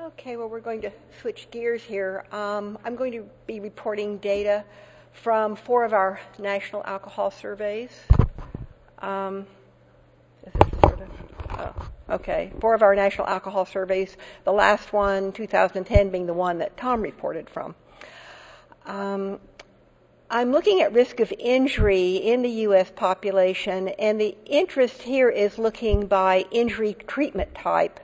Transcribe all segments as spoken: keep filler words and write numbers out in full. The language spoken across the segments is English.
Okay, well, we're going to switch gears here. Um, I'm going to be reporting data from four of our national alcohol surveys. Um, is this sort of, oh, okay, four of our national alcohol surveys, the last one, two thousand ten, being the one that Tom reported from. Um, I'm looking at risk of injury in the U S population, and the interest here is looking by injury treatment type.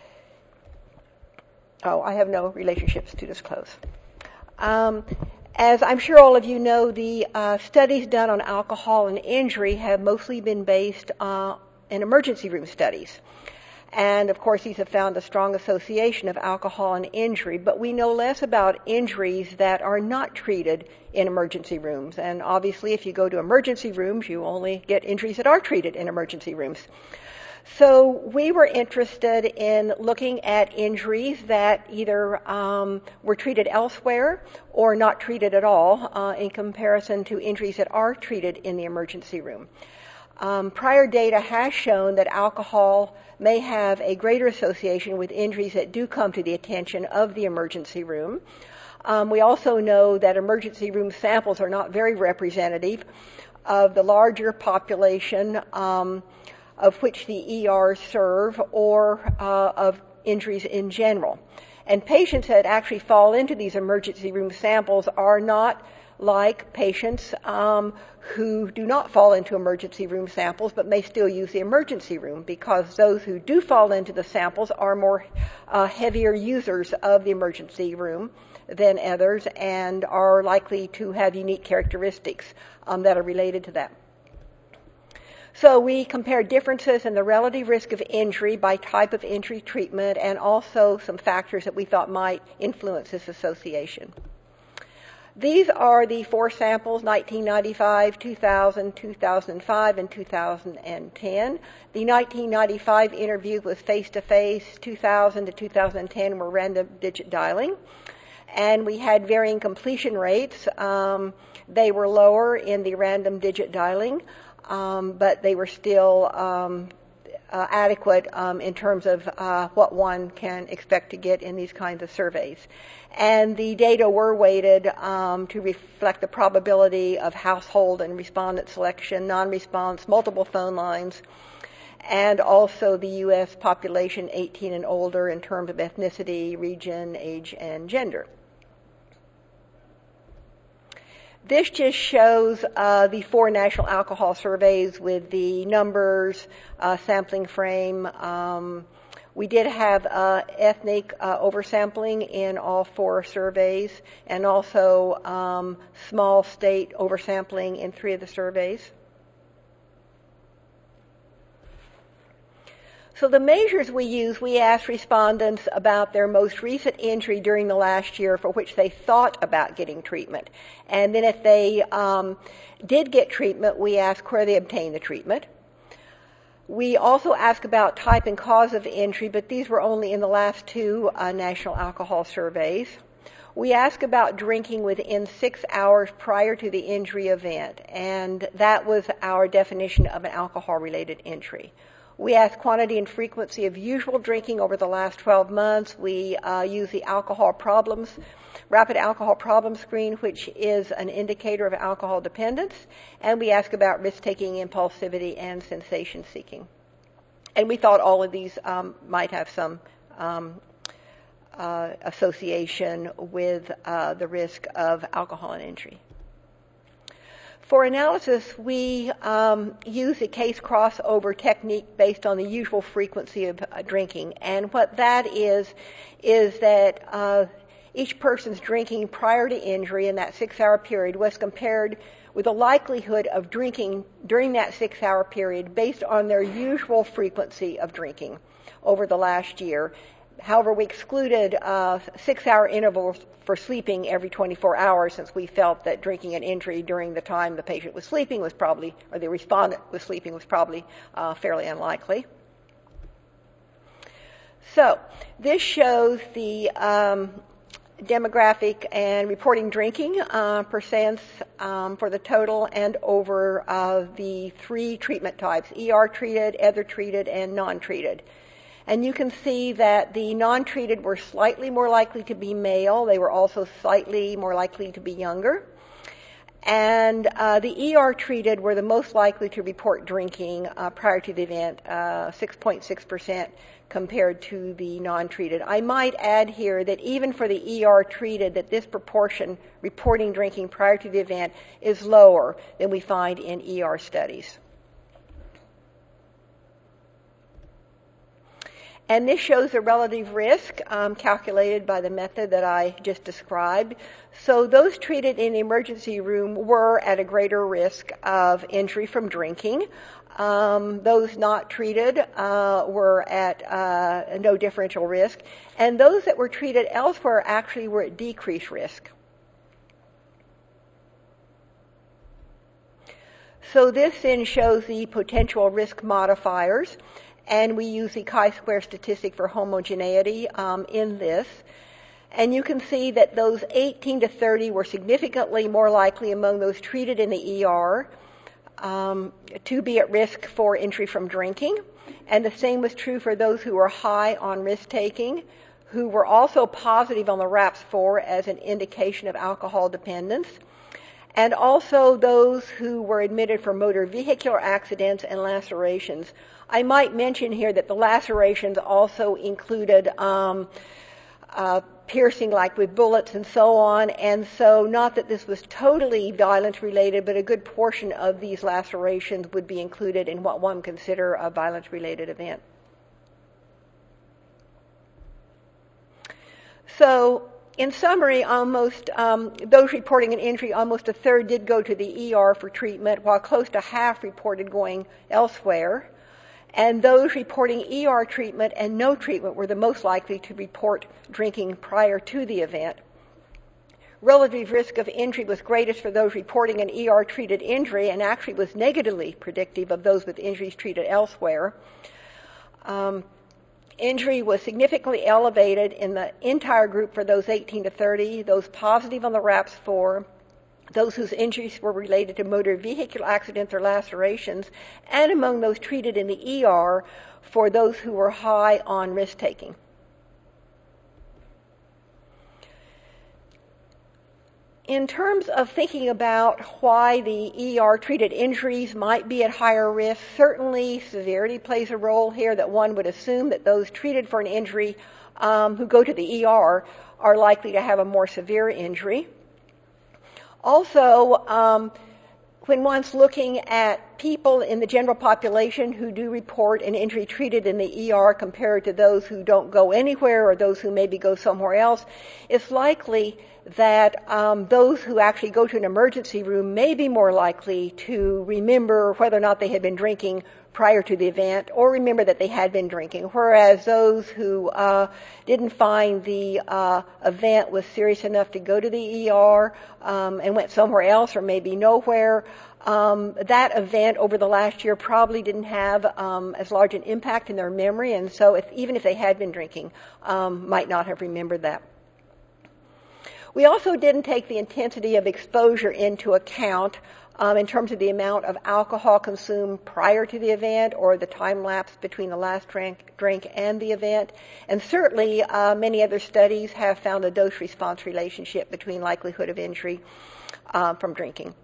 Oh, I have no relationships to disclose. Um, as I'm sure all of you know, the uh, studies done on alcohol and injury have mostly been based uh, in emergency room studies. And, of course, these have found a strong association of alcohol and injury, but we know less about injuries that are not treated in emergency rooms. And obviously, if you go to emergency rooms, you only get injuries that are treated in emergency rooms. So we were interested in looking at injuries that either um, were treated elsewhere or not treated at all uh, in comparison to injuries that are treated in the emergency room. Um, prior data has shown that alcohol may have a greater association with injuries that do come to the attention of the emergency room. Um, we also know that emergency room samples are not very representative of the larger population um, of which the E Rs serve, or uh, of injuries in general. And patients that actually fall into these emergency room samples are not like patients um, who do not fall into emergency room samples but may still use the emergency room, because those who do fall into the samples are more uh, heavier users of the emergency room than others and are likely to have unique characteristics um, that are related to that. So we compared differences in the relative risk of injury by type of injury treatment and also some factors that we thought might influence this association. These are the four samples, nineteen ninety-five, two thousand, two thousand five, and two thousand ten. The nineteen ninety-five interview was face-to-face, two thousand to two thousand ten were random digit dialing. And we had varying completion rates. Um, they were lower in the random digit dialing. Um, but they were still um, uh, adequate um, in terms of uh, what one can expect to get in these kinds of surveys. And the data were weighted um, to reflect the probability of household and respondent selection, non-response, multiple phone lines, and also the U S population eighteen and older in terms of ethnicity, region, age, and gender. This just shows uh, the four national alcohol surveys with the numbers, uh, sampling frame. Um, we did have uh, ethnic uh, oversampling in all four surveys, and also um, small state oversampling in three of the surveys. So the measures we use, we asked respondents about their most recent injury during the last year for which they thought about getting treatment. And then if they um, did get treatment, we asked where they obtained the treatment. We also asked about type and cause of injury, but these were only in the last two uh, national alcohol surveys. We asked about drinking within six hours prior to the injury event, and that was our definition of an alcohol-related injury. We asked quantity and frequency of usual drinking over the last twelve months. We uh, use the alcohol problems, rapid alcohol problem screen, which is an indicator of alcohol dependence. And we ask about risk-taking, impulsivity, and sensation-seeking. And we thought all of these um, might have some um, uh, association with uh, the risk of alcohol and injury. For analysis, we um, use a case crossover technique based on the usual frequency of uh, drinking. And what that is, is that uh, each person's drinking prior to injury in that six-hour period was compared with the likelihood of drinking during that six-hour period based on their usual frequency of drinking over the last year. However, we excluded uh, six-hour intervals for sleeping every twenty-four hours, since we felt that drinking an injury during the time the patient was sleeping was probably, or the respondent was sleeping was probably uh, fairly unlikely. So this shows the um, demographic and reporting drinking uh, percents um, for the total and over uh, the three treatment types, E R treated, other treated, and non-treated. And you can see that the non-treated were slightly more likely to be male. They were also slightly more likely to be younger. And uh, the E R treated were the most likely to report drinking uh, prior to the event, uh, six point six percent compared to the non-treated. I might add here that even for the E R treated, that this proportion reporting drinking prior to the event is lower than we find in E R studies. And this shows the relative risk um, calculated by the method that I just described. So those treated in the emergency room were at a greater risk of injury from drinking. Um, those not treated uh, were at uh, no differential risk. And those that were treated elsewhere actually were at decreased risk. So this then shows the potential risk modifiers. And we use the chi-square statistic for homogeneity um, in this. And you can see that those eighteen to thirty were significantly more likely among those treated in the E R um, to be at risk for injury from drinking. And the same was true for those who were high on risk-taking, who were also positive on the RAPS four as an indication of alcohol dependence. And also those who were admitted for motor vehicular accidents and lacerations. I might mention here that the lacerations also included um, uh, piercing, like with bullets and so on, and so not that this was totally violence-related, but a good portion of these lacerations would be included in what one would consider a violence-related event. So, in summary, almost um, those reporting an injury, almost a third did go to the E R for treatment, while close to half reported going elsewhere. And those reporting E R treatment and no treatment were the most likely to report drinking prior to the event. Relative risk of injury was greatest for those reporting an E R-treated injury and actually was negatively predictive of those with injuries treated elsewhere. Um, Injury was significantly elevated in the entire group for those eighteen to thirty, those positive on the RAPS four, those whose injuries were related to motor vehicular accidents or lacerations, and among those treated in the E R for those who were high on risk-taking. In terms of thinking about why the E R-treated injuries might be at higher risk, certainly severity plays a role here, that one would assume that those treated for an injury um, who go to the E R are likely to have a more severe injury. Also, um, when one's looking at people in the general population who do report an injury treated in the E R compared to those who don't go anywhere or those who maybe go somewhere else, it's likely that um, those who actually go to an emergency room may be more likely to remember whether or not they had been drinking prior to the event, or remember that they had been drinking, whereas those who uh, didn't find the uh, event was serious enough to go to the E R um, and went somewhere else or maybe nowhere, um, that event over the last year probably didn't have um, as large an impact in their memory, and so if, even if they had been drinking, um, might not have remembered that. We also didn't take the intensity of exposure into account um, in terms of the amount of alcohol consumed prior to the event or the time lapse between the last drink, drink and the event. And certainly uh, many other studies have found a dose-response relationship between likelihood of injury uh, from drinking.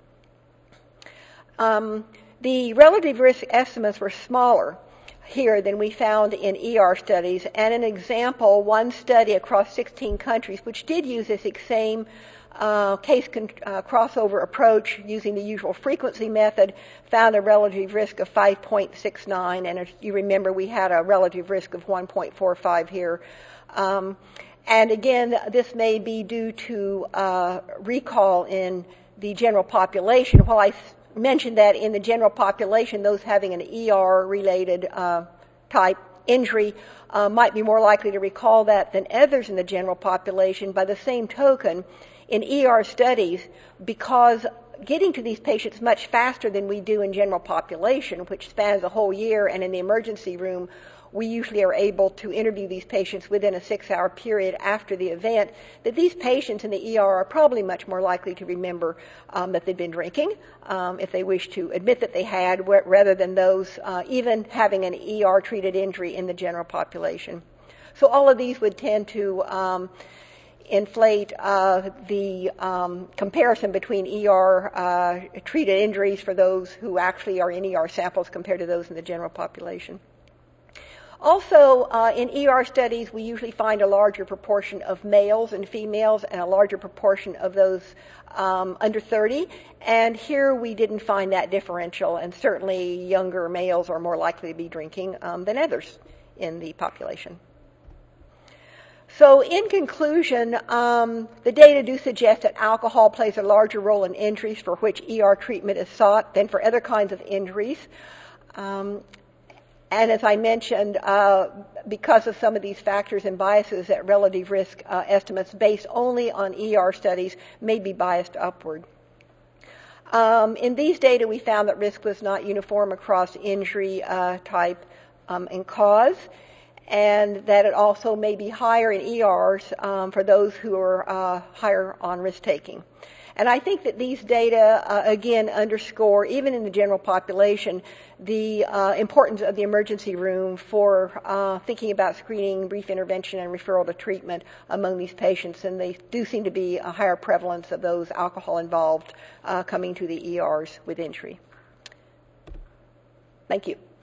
Um, the relative risk estimates were smaller here than we found in E R studies. And an example, one study across sixteen countries, which did use this same uh, case con- uh, crossover approach using the usual frequency method, found a relative risk of five point six nine. And if you remember, we had a relative risk of one point four five here. Um, and again, this may be due to uh, recall in the general population. While I mentioned that in the general population, those having an E R-related uh, type injury uh, might be more likely to recall that than others in the general population. By the same token, in E R studies, because getting to these patients much faster than we do in general population, which spans a whole year, and in the emergency room, we usually are able to interview these patients within a six-hour period after the event, that these patients in the E R are probably much more likely to remember um, that they've been drinking, um, if they wish to admit that they had, wh- rather than those uh, even having an E R-treated injury in the general population. So all of these would tend to um, inflate uh, the um, comparison between E R-treated uh, injuries for those who actually are in E R samples compared to those in the general population. Also, uh, in E R studies, we usually find a larger proportion of males and females and a larger proportion of those um, under thirty. And here we didn't find that differential, and certainly younger males are more likely to be drinking um, than others in the population. So in conclusion, um, the data do suggest that alcohol plays a larger role in injuries for which E R treatment is sought than for other kinds of injuries. Um, and as I mentioned, uh, because of some of these factors and biases, that relative risk uh, estimates based only on E R studies may be biased upward. Um, in these data, we found that risk was not uniform across injury uh, type um, and cause, and that it also may be higher in E Rs um, for those who are uh, higher on risk-taking. And I think that these data, uh, again, underscore, even in the general population, the uh, importance of the emergency room for uh, thinking about screening, brief intervention, and referral to treatment among these patients. And they do seem to be a higher prevalence of those alcohol-involved uh, coming to the E Rs with injury. Thank you.